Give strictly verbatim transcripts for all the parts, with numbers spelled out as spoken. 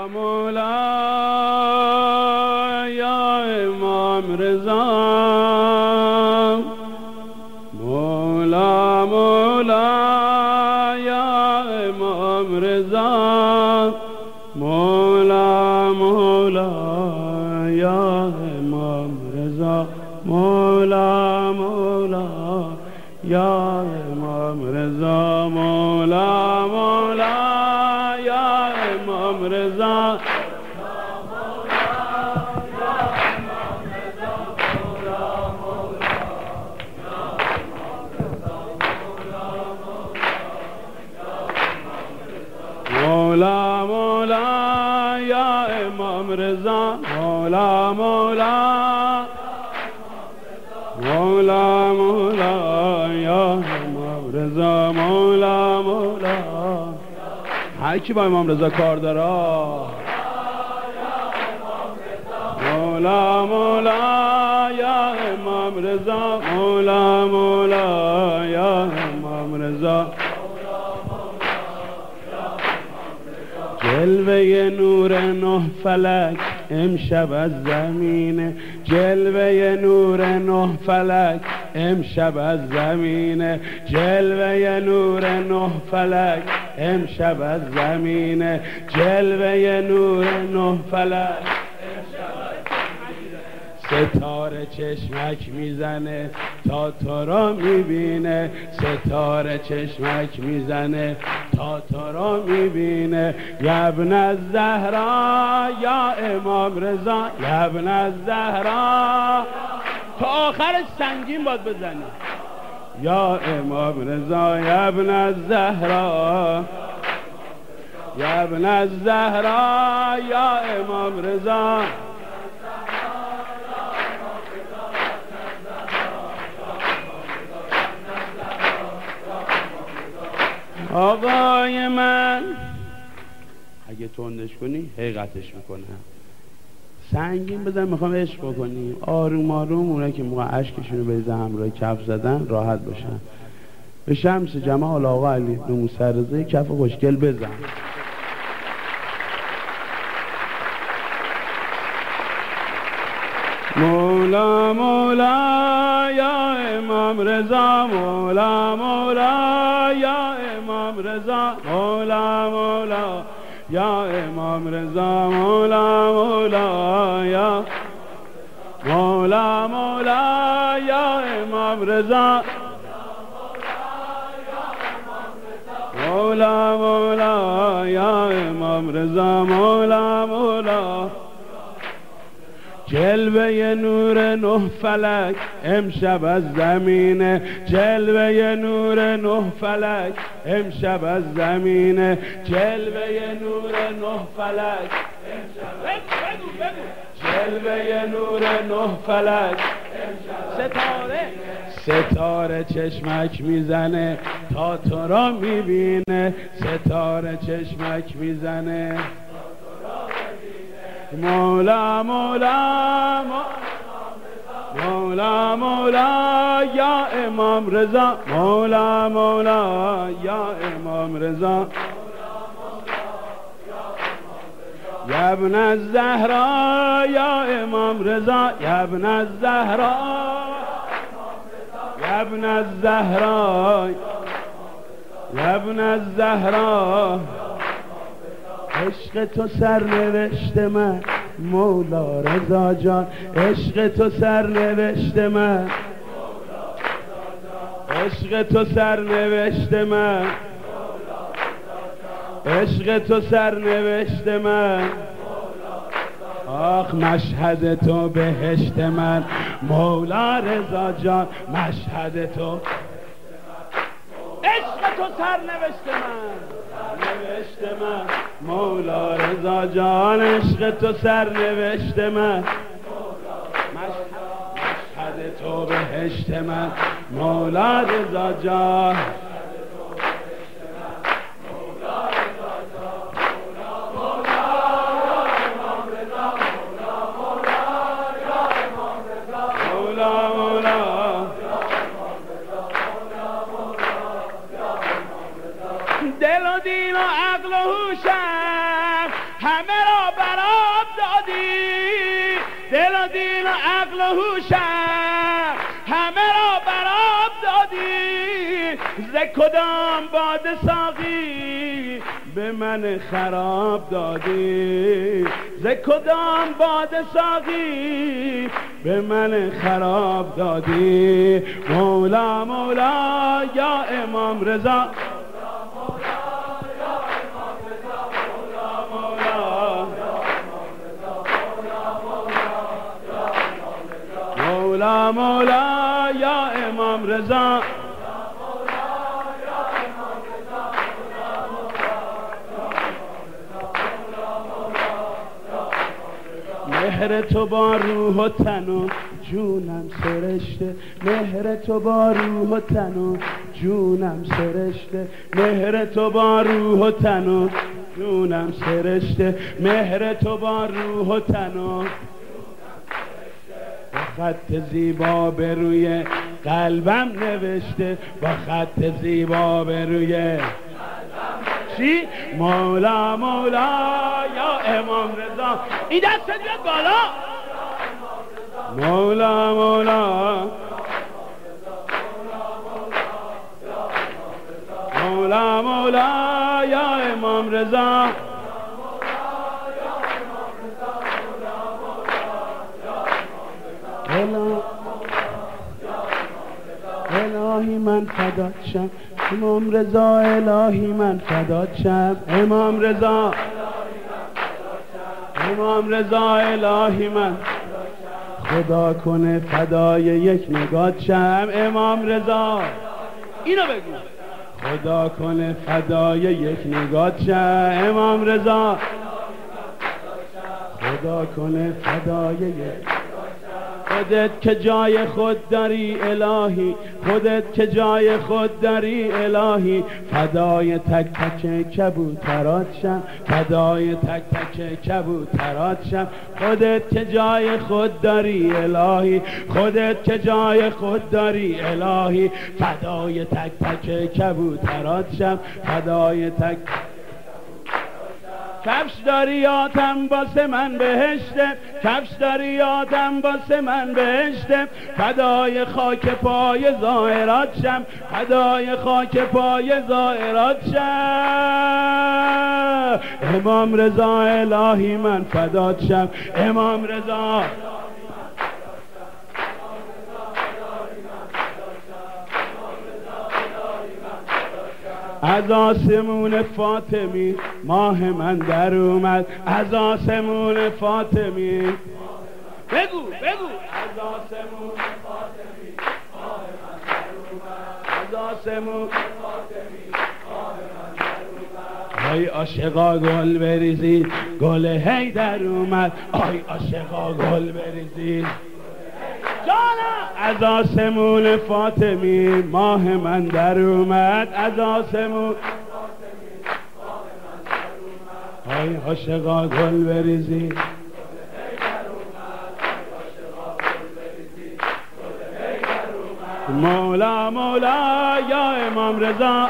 مولا یا امام رضا مولا مولا یا امام رضا مولا مولا یا امام رضا مولا مولا یا امام رضا مولا مولا یا امام رضا مولا مولا یا امام رضا مولا مولا مولا مولا یا امام رضا مولا مولا. هر کی با امام رضا کار داره مولا مولا یا امام رضا مولا مولا یا امام رضا. جلوه نور نه فلک امشب از زمینه جلوه نور نه فلک امشب از زمینه جلوه نور نه فلک امشب از زمینه جلوه نور نه فلک. ستاره چشمک میزنه تا تو را میبینه ستاره چشمک میزنه تا تو را میبینه یا ابن الزهرا یا امام رضا یا ابن الزهرا تا آخرش سنگین باد بزنه یا امام رضا یا ابن الزهرا یا ابن الزهرا یا امام رضا. آقای من اگه تندش کنی حقیقتش میکنم سنگین بزن میخوام عشق بکنی آروم آروم اونه که موقع عشقشونو بریزه همراه کف زدن راحت باشن. به شمس جمال آقا علی بن موسی رضا کف خوشگل بزن. مولا مولا یا امام رضا مولا مولا یا امام رضا مولا مولا یا امام رضا مولا مولا یا مولا مولا یا امام رضا مولا مولا یا امام رضا مولا مولا. جلوه نور نه فلک امشب از زمینه جلوه نور نه فلک امشب از زمینه جلوه نور نه فلک جلوه نور نه فلک. ستاره ستاره چشمک میزنه تا تو را میبینه ستاره چشمک میزنه مولا مولا مولا مولا یا امام رضا مولا مولا یا امام رضا یا ابن الزهرا یا امام رضا یا ابن الزهرا یا ابن الزهرا یا ابن الزهرا. عشق تو سرنوشت من مولا رضا جان عشق تو سرنوشت من عشق تو سرنوشت من عشق تو سرنوشت من. آخ مشهد تو بهشت من مولا رضا جان مشهد تو عشق تو سرنوشت من نوشت من مولا رضا جان عشق تو سرنوشت من مشهد تو بهشت من مولا رضا جان دل و دین و عقل و هوشم همه را دین و عقل و هوشم همه را براب دادی، ز کدام باده ساقی به من خراب دادی، ز کدام باده ساقی به من خراب دادی. مولا مولا یا امام رضا، مولا مولا یا امام رضا، مهر تو با روح و تن و جونم سرشته، مهر تو با روح و تن و جونم سرشته، مهر تو با روح و تن و جونم سرشته، مهر تو با روح و تن و با خط زیبا به روی قلبم نوشته، با خط زیبا به روی قلبم چی؟ مولا مولا یا امام رضا. این دست بیاد بالا. مولا مولا مولا مولا یا امام رضا، الهی من فدات شم امام رضا، الهی من فدات شم امام رضا، امام رضا الهی من خدا کنه فدای یک نگات شم امام رضا. اینو بگو. خدا کنه فدای یک نگات شم امام رضا، خدا کنه فدای یک. خودت که جای خود داری الهی، خودت که جای خود داری الهی، فدای تک تک کبوترات شم، فدای تک تک کبوترات شم. خودت که جای خود داری الهی، خودت که جای خود داری الهی، فدای تک تک کبوترات شم، فدای تک. کفش داری آدم واسه من بهشته، کفش داری آدم واسه من بهشته، فدای خاک پای ظاهرات شم، فدای خاک پای ظاهرات شم امام رضا الهی من فدات شم امام رضا. از آسمون فاطمی ماه من در اومد، از آسمون فاطمی بگو بگو، از آسمون فاطمی ماه من در اومد، از آسمون فاطمی ماه من در اومد. آی عاشقا گل بریزید گل هی در اومد، آی عاشقا گل بریزید جانم. از آسمون فاطمی ماه من در اومد، از آسمون های عاشقا گل بریزی. مولا مولا یا امام رضا،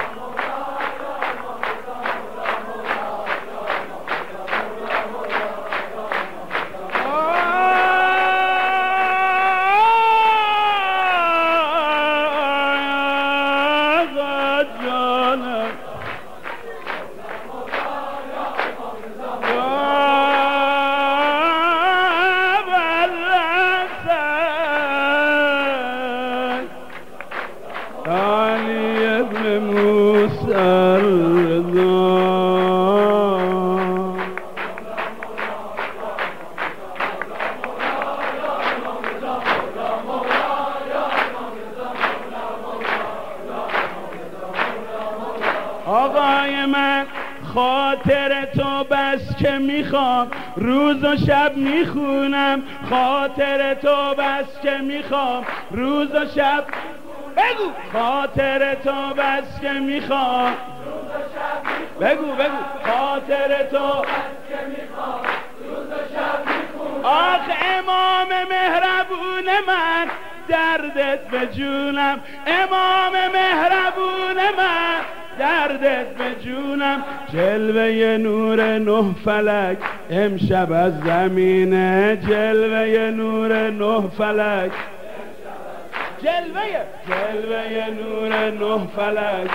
آقای من خاطر تو بس که میخوام، روز و شب میخونم خاطر تو بس که میخوام، روز و شب بگو خاطر تو بس که میخوام، بگو بگو خاطر تو بس که میخوام، روز و شب میخونم. آخ امام مهربون من دردت به جونم، امام مهربون من گردت به جونم جلوه نور نه فلک امشب از زمینه جلوه نور نه فلک جلوه جلوه نور نه فلک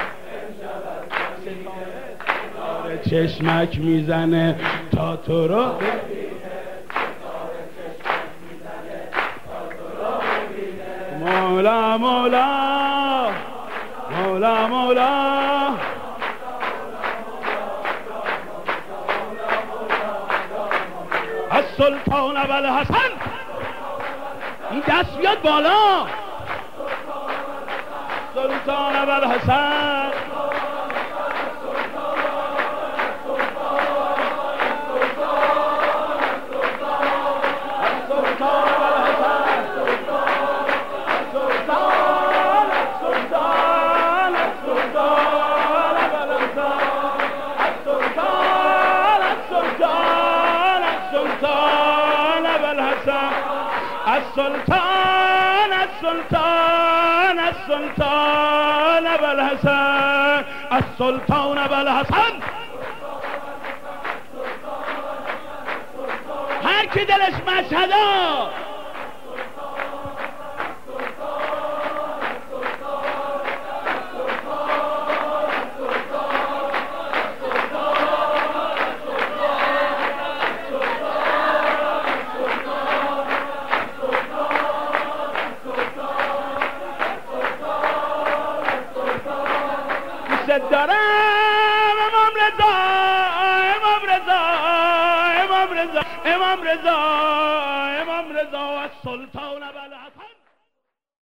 ستاره چشمک میزنه تا تو رو مولا مولا مولا مولا السلطان ابوالحسن این دست بیاد بالا سلطان ابوالحسن السلطان السلطان السلطان ابوالحسن السلطان ابوالحسن هر کی دلش مشهدا دارم امام رضا امام رضا امام رضا امام رضا امام رضا السلطان